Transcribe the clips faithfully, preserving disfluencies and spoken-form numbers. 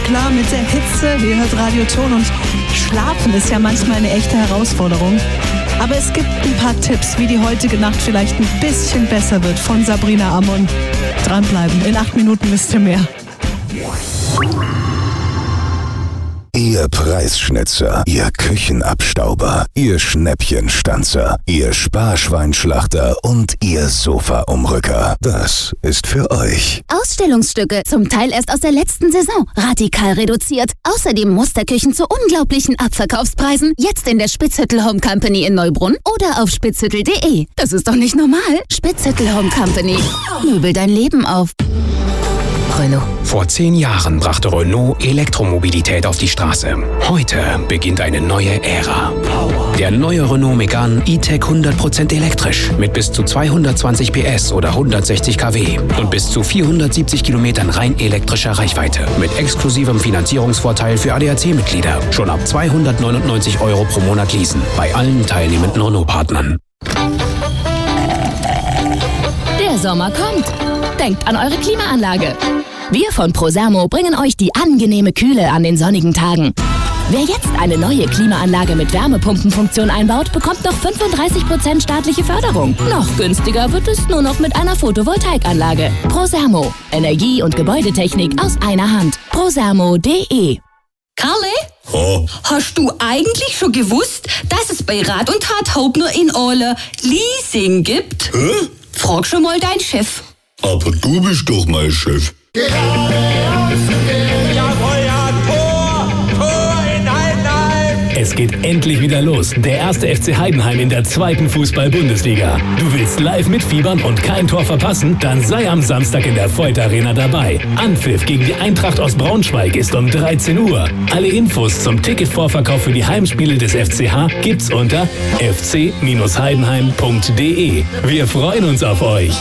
klar mit der Hitze. Ihr hört Radioton und Schlafen ist ja manchmal eine echte Herausforderung. Aber es gibt ein paar Tipps, wie die heutige Nacht vielleicht ein bisschen besser wird, von Sabrina Amon. Dranbleiben, in acht Minuten wisst ihr mehr. Ihr Preisschnitzer, ihr Küchenabstauber, ihr Schnäppchenstanzer, ihr Sparschweinschlachter und ihr Sofaumrücker. Das ist für euch. Ausstellungsstücke, zum Teil erst aus der letzten Saison, radikal reduziert. Außerdem Musterküchen zu unglaublichen Abverkaufspreisen. Jetzt in der Spitzhüttel Home Company in Neubrunn oder auf spitzhüttel punkt de. Das ist doch nicht normal. Spitzhüttel Home Company. Möbel dein Leben auf. Renault. Vor zehn Jahren brachte Renault Elektromobilität auf die Straße. Heute beginnt eine neue Ära. Der neue Renault Megane E-Tech hundert Prozent elektrisch mit bis zu zweihundertzwanzig P S oder hundertsechzig Kilowatt und bis zu vierhundertsiebzig Kilometern rein elektrischer Reichweite. Mit exklusivem Finanzierungsvorteil für A D A C-Mitglieder. Schon ab zweihundertneunundneunzig Euro pro Monat leasen. Bei allen teilnehmenden Renault-Partnern. Der Sommer kommt. Denkt an eure Klimaanlage. Wir von Prosermo bringen euch die angenehme Kühle an den sonnigen Tagen. Wer jetzt eine neue Klimaanlage mit Wärmepumpenfunktion einbaut, bekommt noch fünfunddreißig Prozent staatliche Förderung. Noch günstiger wird es nur noch mit einer Photovoltaikanlage. Prosermo. Energie- und Gebäudetechnik aus einer Hand. prosermo punkt de. Karle? Oh. Hast du eigentlich schon gewusst, dass es bei Rat und Tat Haupt nur in Ole Leasing gibt? Hä? Frag schon mal deinen Chef. Aber du bist doch mein Chef. Es geht endlich wieder los. Der erste F C Heidenheim in der zweiten Fußball-Bundesliga. Du willst live mitfiebern und kein Tor verpassen? Dann sei am Samstag in der Voith Arena dabei. Anpfiff gegen die Eintracht aus Braunschweig ist um dreizehn Uhr. Alle Infos zum Ticketvorverkauf für die Heimspiele des F C H gibt's unter f c heidenheim punkt de. Wir freuen uns auf euch.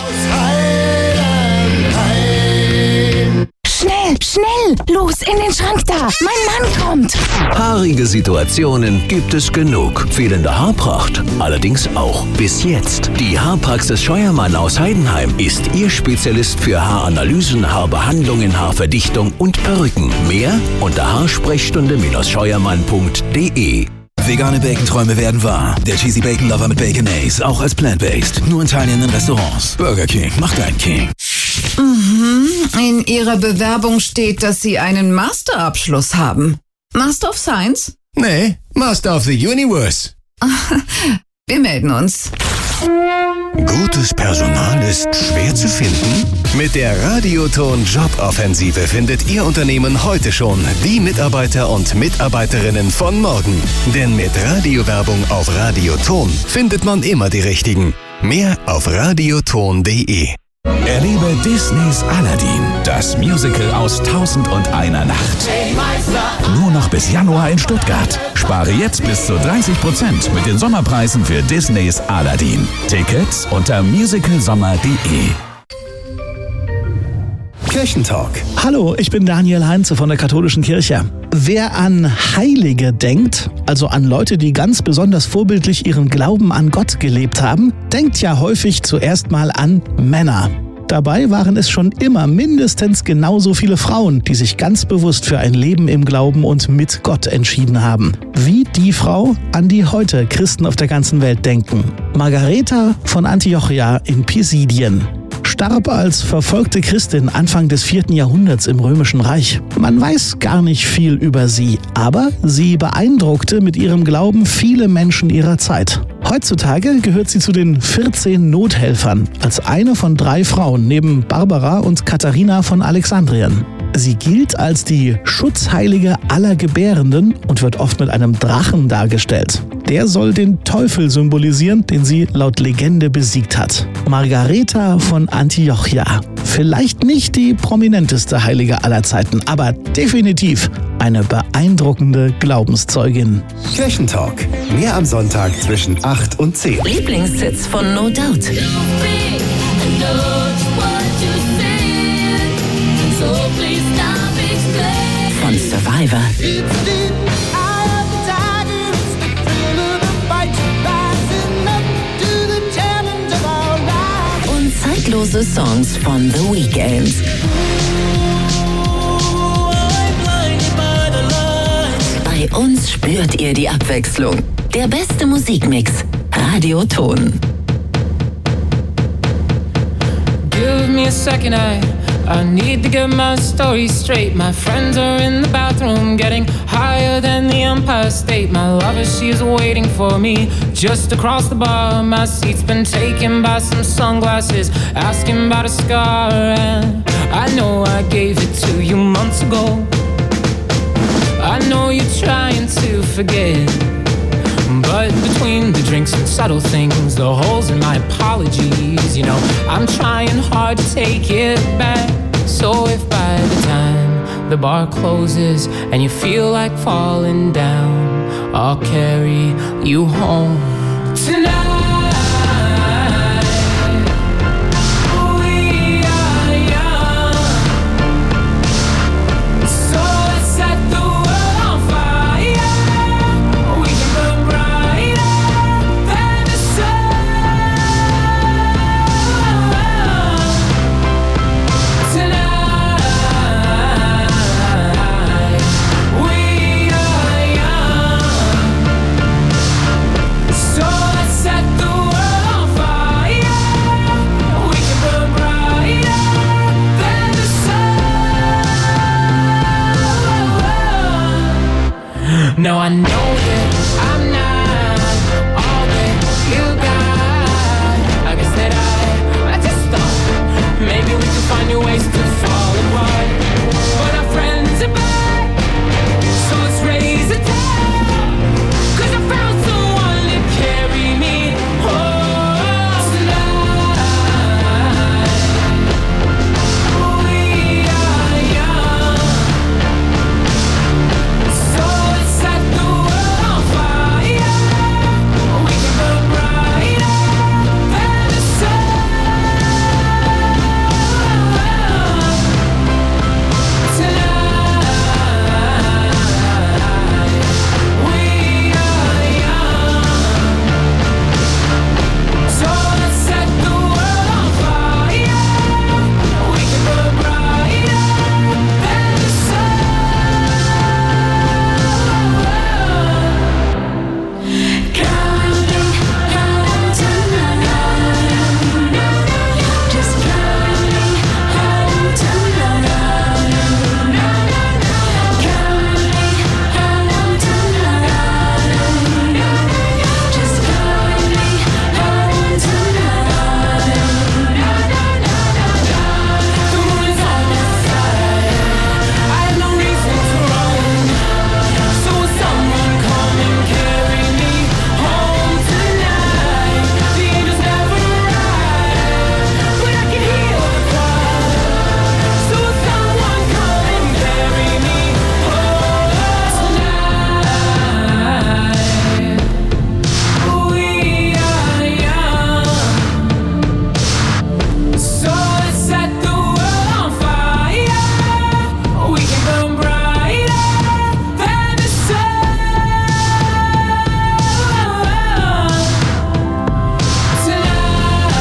Schnell, schnell! Los, in den Schrank da! Mein Mann kommt! Haarige Situationen gibt es genug. Fehlende Haarpracht allerdings auch. Bis jetzt. Die Haarpraxis Scheuermann aus Heidenheim ist Ihr Spezialist für Haaranalysen, Haarbehandlungen, Haarverdichtung und Perücken. Mehr unter haarsprechstunde scheuermann punkt de. Vegane Bacon-Träume werden wahr. Der Cheesy Bacon Lover mit Baconaise, auch als Plant-Based. Nur in teilnehmenden Restaurants. Burger King, mach deinen King. Mhm. In Ihrer Bewerbung steht, dass Sie einen Masterabschluss haben. Master of Science? Nee, Master of the Universe. Wir melden uns. Gutes Personal ist schwer zu finden? Mit der Radioton Joboffensive findet Ihr Unternehmen heute schon die Mitarbeiter und Mitarbeiterinnen von morgen. Denn mit Radiowerbung auf Radioton findet man immer die richtigen. Mehr auf radioton punkt de. Erlebe Disneys Aladdin, das Musical aus Tausend und einer Nacht. Nur noch bis Januar in Stuttgart. Spare jetzt bis zu dreißig Prozent mit den Sommerpreisen für Disneys Aladdin. Tickets unter musicalsommer punkt de. Kirchentalk. Hallo, ich bin Daniel Heinze von der Katholischen Kirche. Wer an Heilige denkt, also an Leute, die ganz besonders vorbildlich ihren Glauben an Gott gelebt haben, denkt ja häufig zuerst mal an Männer. Dabei waren es schon immer mindestens genauso viele Frauen, die sich ganz bewusst für ein Leben im Glauben und mit Gott entschieden haben. Wie die Frau, an die heute Christen auf der ganzen Welt denken. Margareta von Antiochia in Pisidien. Starb als verfolgte Christin Anfang des vierten Jahrhunderts im Römischen Reich. Man weiß gar nicht viel über sie, aber sie beeindruckte mit ihrem Glauben viele Menschen ihrer Zeit. Heutzutage gehört sie zu den vierzehn Nothelfern, als eine von drei Frauen neben Barbara und Katharina von Alexandrien. Sie gilt als die Schutzheilige aller Gebärenden und wird oft mit einem Drachen dargestellt. Der soll den Teufel symbolisieren, den sie laut Legende besiegt hat. Margareta von Antiochia. Vielleicht nicht die prominenteste Heilige aller Zeiten, aber definitiv eine beeindruckende Glaubenszeugin. Kirchentalk. Mehr am Sonntag zwischen acht und zehn. Lieblingssitz von No Doubt. Von Survivor. Und zeitlose Songs von The Weeknd. uns spürt ihr die Abwechslung. Der beste Musikmix. Radioton. Give me a second, I, I need to get my story straight. My friends are in the bathroom getting higher than the Empire State. My lover, she's waiting for me just across the bar. My seat's been taken by some sunglasses, asking about a scar. And I know I gave it to you months ago. I know you're trying to forget, but between the drinks and subtle things, the holes in my apologies, you know, I'm trying hard to take it back. So if by the time the bar closes and you feel like falling down, I'll carry you home tonight. No, I know that I'm not all that you got. I guess that I, I just thought maybe we could find new ways to fall apart. But our friends are back, so let's raise a toast. 'Cause I found someone to carry me home tonight. We are young, so let's set the world on fire. We can burn brighter than the sun tonight. We are young, so let's set the world on fire. We can burn brighter than the sun. Counting home tonight, just counting home tonight. Counting home tonight, just counting home tonight. The moon is on my side, I have no reason to run. So will someone come and carry me home tonight? The angels never arrive, but I can hear the choir. So will someone come and carry me home tonight? We are young, so let's set the world on fire. We can burn brighter than the sun tonight.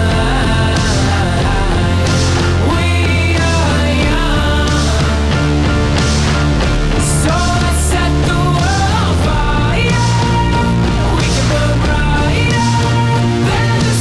We are young, so let's set the world on fire. We can burn brighter than the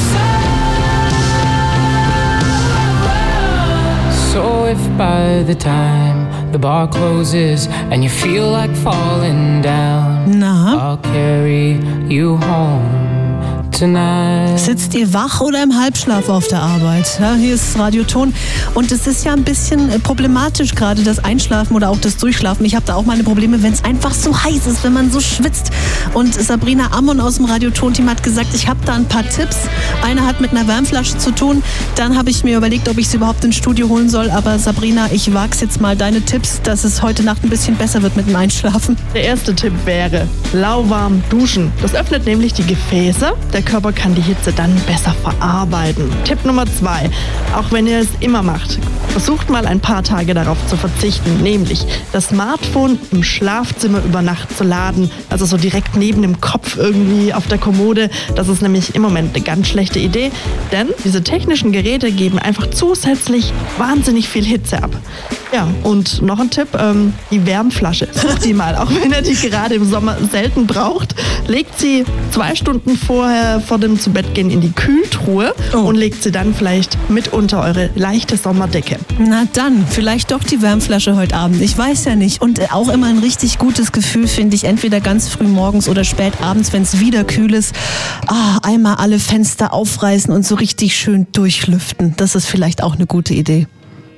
sun. So if by the time the bar closes and you feel like falling down, I'll carry you home tonight. Sitzt ihr wach oder im Halbschlaf auf der Arbeit? Ja, hier ist Radioton und es ist ja ein bisschen äh, problematisch, gerade das Einschlafen oder auch das Durchschlafen. Ich habe da auch meine Probleme, wenn es einfach so heiß ist, wenn man so schwitzt. Und Sabrina Ammon aus dem Radioton-Team hat gesagt, ich habe da ein paar Tipps. Eine hat mit einer Wärmflasche zu tun. Dann habe ich mir überlegt, ob ich sie überhaupt ins Studio holen soll. Aber Sabrina, ich wag's jetzt mal deine Tipps, dass es heute Nacht ein bisschen besser wird mit dem Einschlafen. Der erste Tipp wäre lauwarm duschen. Das öffnet nämlich die Gefäße. Der Körper kann die Hitze dann besser verarbeiten. Tipp Nummer zwei. Auch wenn ihr es immer macht, versucht mal ein paar Tage darauf zu verzichten. Nämlich das Smartphone im Schlafzimmer über Nacht zu laden. Also so direkt neben dem Kopf irgendwie auf der Kommode. Das ist nämlich im Moment eine ganz schlechte Idee. Denn diese technischen Geräte geben einfach zusätzlich wahnsinnig viel Hitze ab. Ja, und noch ein Tipp, ähm, die Wärmflasche. Sucht die mal, auch wenn ihr die gerade im Sommer selten braucht. Legt sie zwei Stunden vorher vor dem Zubettgehen in die Kühltruhe oh. und legt sie dann vielleicht mit unter eure leichte Sommerdecke. Na dann, vielleicht doch die Wärmflasche heute Abend. Ich weiß ja nicht. Und auch immer ein richtig gutes Gefühl, finde ich, entweder ganz früh morgens oder spät abends, wenn es wieder kühl ist. Ah, einmal alle Fenster aufreißen und so richtig schön durchlüften. Das ist vielleicht auch eine gute Idee.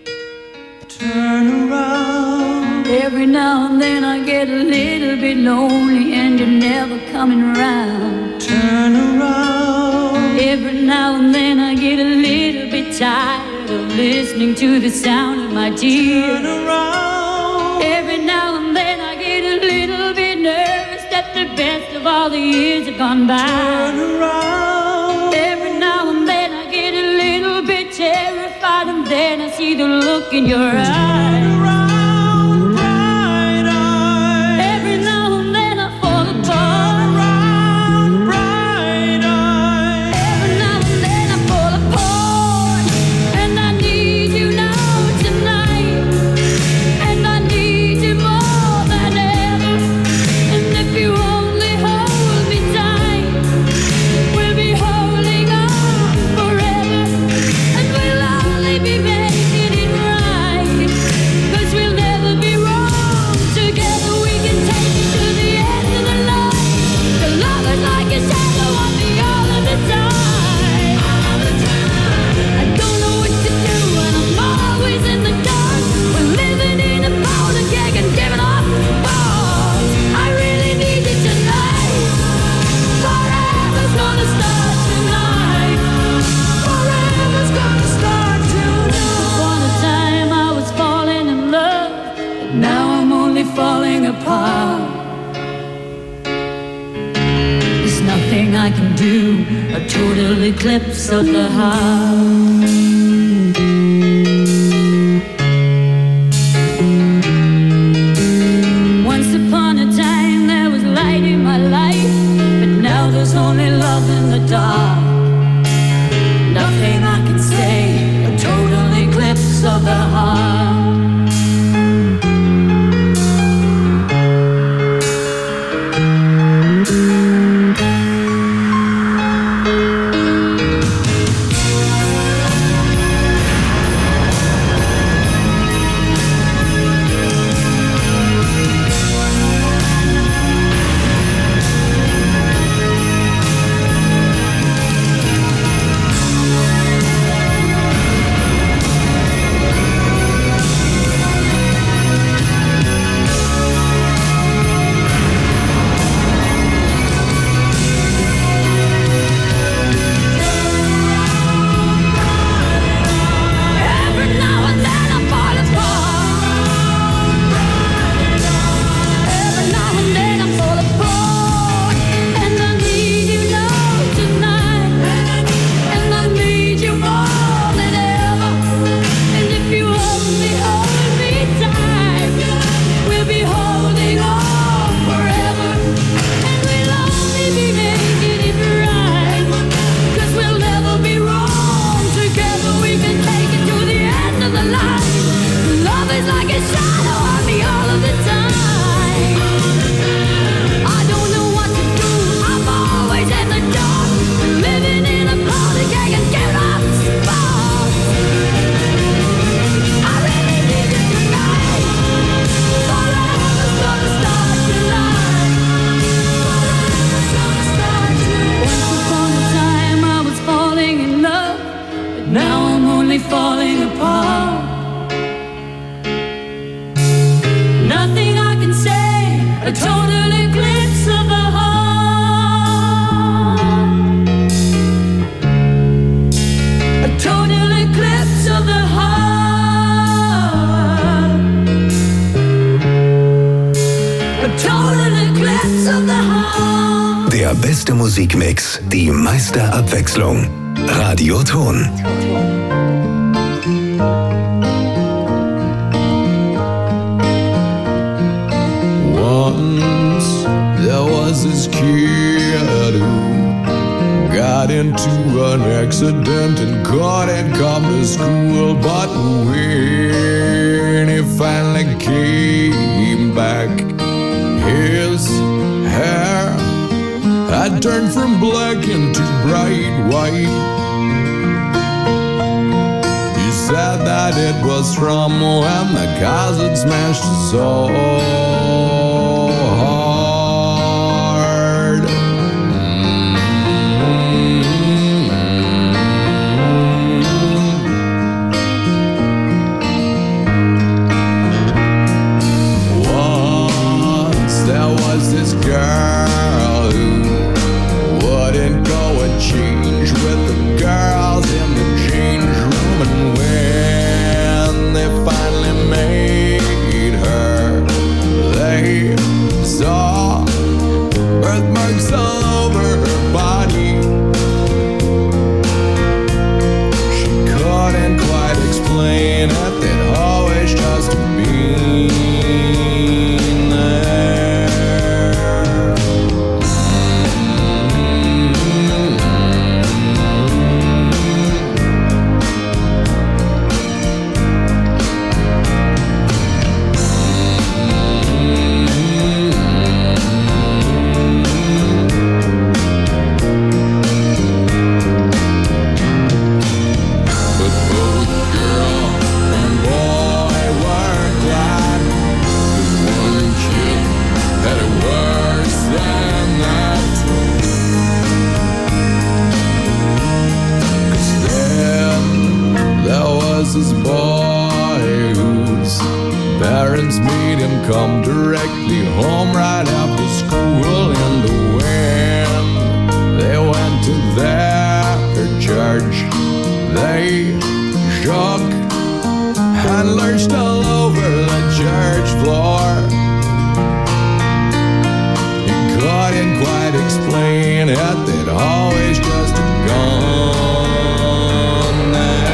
Turn around. Every now and then I get a little bit lonely and you're never coming around. Turn around. Every now and then I get a little bit tired of listening to the sound of my tears. Turn around. Every now and then I get a little bit nervous that the best of all the years have gone by. Turn around. Every now and then I get a little bit terrified and then I see the look in your eyes. Turn around, bright eyes. Every now and then I fall apart. Turn around, bright eyes. Every now and then I fall apart. And I need you now tonight. And I need you more than ever. And if you only hold me tight, we'll be holding on forever. And we'll only be making it right. Cause we'll never be wrong. Together we can take it to the end of the line. The love is like a shadow on me all of the time. All of the time. I don't know what to do and I'm always in the dark. We're living in a powder keg and giving off balls. I really need you tonight. Forever's gonna start tonight. Forever's gonna start tonight. Upon a time I was falling in love, but now I'm only falling apart. There's nothing I can do, a total eclipse of the heart. Once upon a time there was light in my life, but now there's only love in the dark. Nothing I can say, a total eclipse of the heart. Every now and then I fall apart. Every now and then I fall apart. And I need you now tonight. And I need you more than ever. And if you only hold me tight, we'll be holding on forever. And we'll only be making it right. Cause we'll never be wrong. Together we can take it to the end of the line. Love is like a shadow on me all of the time. I don't know what to do, I'm always in the dark. Living in a powder keg and giving off sparks. I really need you tonight. Forever's gonna start tonight. Forever's gonna start tonight. Once upon a time I was falling in love, but now I'm only falling apart. Nothing I can say, a total eclipse of the heart. A total eclipse of the heart. A total eclipse of the heart. Der beste Musikmix, die meiste Abwechslung. Radioton. Once there was this kid who got into an accident and couldn't come to school. But when he finally came back, his hair had turned from black into bright white. He said that it was from when the cars had smashed his soul. Girl who wouldn't go and change with the girls in the change room, and when they finally made her, they saw birthmarks all over her body. She couldn't quite explain it, they'd always just been there. This boy whose parents made him come directly home right after school, and when they went to their church, they shook and lurched all over the church floor. He couldn't quite explain it, they'd always just gone there.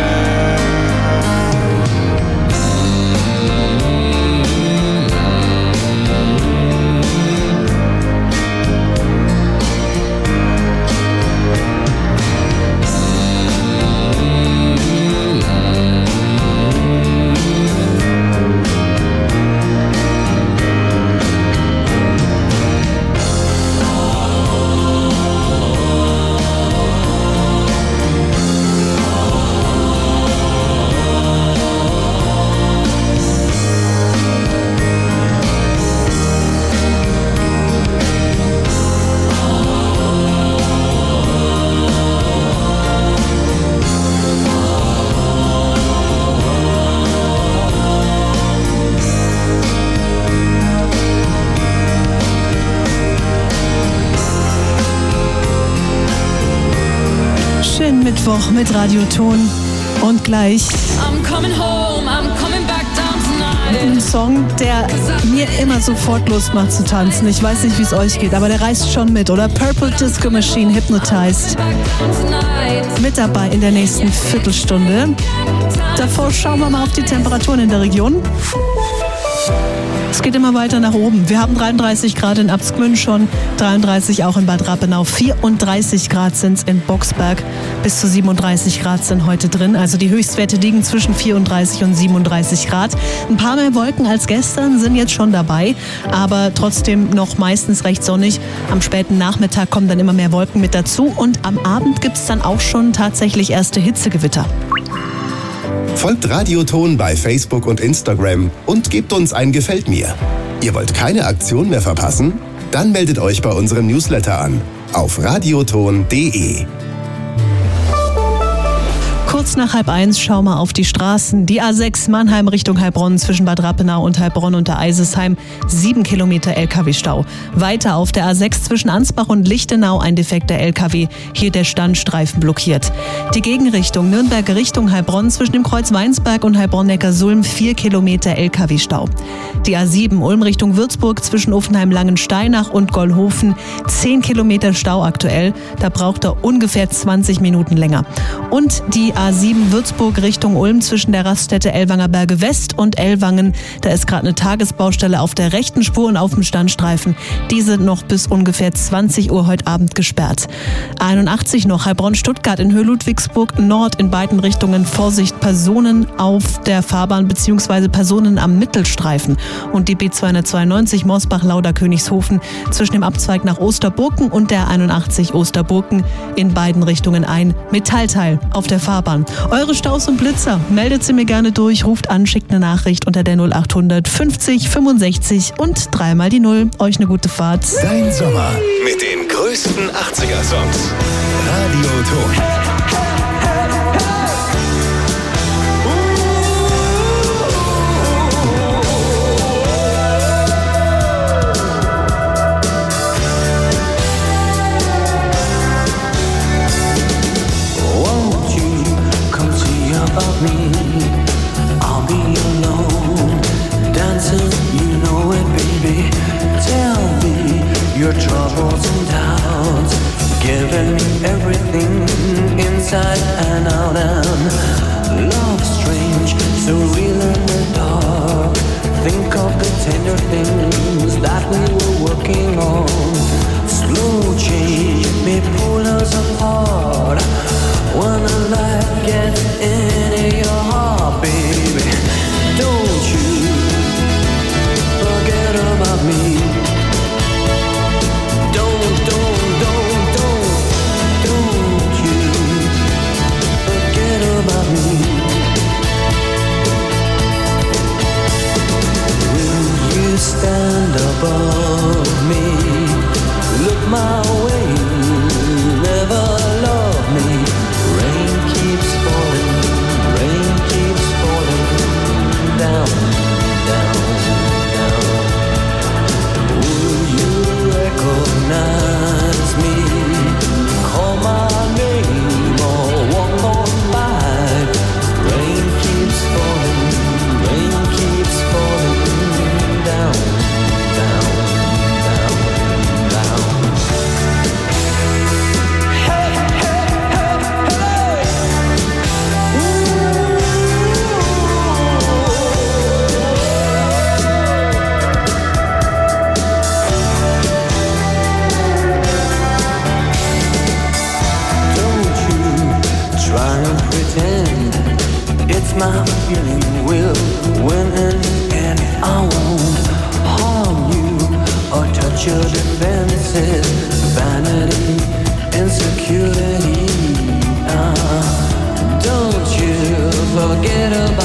Mittwoch mit Radioton und gleich I'm coming home, I'm coming back down tonight. ein Song, der mir immer sofort Lust macht zu tanzen. Ich weiß nicht, wie es euch geht, aber der reißt schon mit, oder? Purple Disco Machine, Hypnotized. Mit dabei in der nächsten Viertelstunde. Davor schauen wir mal auf die Temperaturen in der Region. Es geht immer weiter nach oben. Wir haben dreiunddreißig Grad in Abtsgmünd schon, dreiunddreißig auch in Bad Rappenau, vierunddreißig Grad sind es in Boxberg, bis zu siebenunddreißig Grad sind heute drin. Also die Höchstwerte liegen zwischen vierunddreißig und siebenunddreißig Grad. Ein paar mehr Wolken als gestern sind jetzt schon dabei, aber trotzdem noch meistens recht sonnig. Am späten Nachmittag kommen dann immer mehr Wolken mit dazu und am Abend gibt es dann auch schon tatsächlich erste Hitzegewitter. Folgt Radioton bei Facebook und Instagram und gebt uns ein Gefällt mir. Ihr wollt keine Aktion mehr verpassen? Dann meldet euch bei unserem Newsletter an auf radioton punkt de. Kurz nach halb eins schauen wir auf die Straßen. Die A sechs Mannheim Richtung Heilbronn zwischen Bad Rappenau und Heilbronn unter Eisesheim. Sieben Kilometer L K W-Stau. Weiter auf der A sechs zwischen Ansbach und Lichtenau ein defekter L K W. Hier der Standstreifen blockiert. Die Gegenrichtung Nürnberg Richtung Heilbronn zwischen dem Kreuz Weinsberg und Heilbronn-Neckarsulm. Vier Kilometer L K W-Stau. Die A sieben Ulm Richtung Würzburg zwischen Uffenheim-Langensteinach und Gollhofen. Zehn Kilometer Stau aktuell. Da braucht er ungefähr zwanzig Minuten länger. Und die A sieben Würzburg Richtung Ulm zwischen der Raststätte Ellwanger Berge West und Ellwangen. Da ist gerade eine Tagesbaustelle auf der rechten Spur und auf dem Standstreifen. Die sind noch bis ungefähr zwanzig Uhr heute Abend gesperrt. einundachtzig noch, Heilbronn-Stuttgart in Höhe Ludwigsburg Nord in beiden Richtungen. Vorsicht, Personen auf der Fahrbahn bzw. Personen am Mittelstreifen. Und die B zweihundertzweiundneunzig Morsbach-Lauda-Königshofen zwischen dem Abzweig nach Osterburken und der einundachtzig Osterburken in beiden Richtungen ein Metallteil auf der Fahrbahn. Eure Staus und Blitzer, meldet sie mir gerne durch, ruft an, schickt eine Nachricht unter der null achthundert fünfzig fünfundsechzig und dreimal die Null. Euch eine gute Fahrt. Dein Sommer mit den größten achtziger-Songs. Radio Ton. Me, I'll be alone, dancing, you know it, baby. Tell me your troubles and doubts, giving me everything inside and out. And love strange, so real in the dark. Think of the tender things that we were working on. Slow change may pull us apart. When the light gets into your heart, baby, don't you forget about me. Don't, don't, don't, don't, don't you forget about me. Will you stand above me? Look my way, never love me. Rain keeps falling, rain keeps falling down, down, down. Will you recognize me? Call my name or walk on by. Rain keeps falling, rain keeps falling down, down, down, down. It's my feeling we'll win in the end. I won't harm you or touch your defenses. Vanity, insecurity. Uh, don't you forget about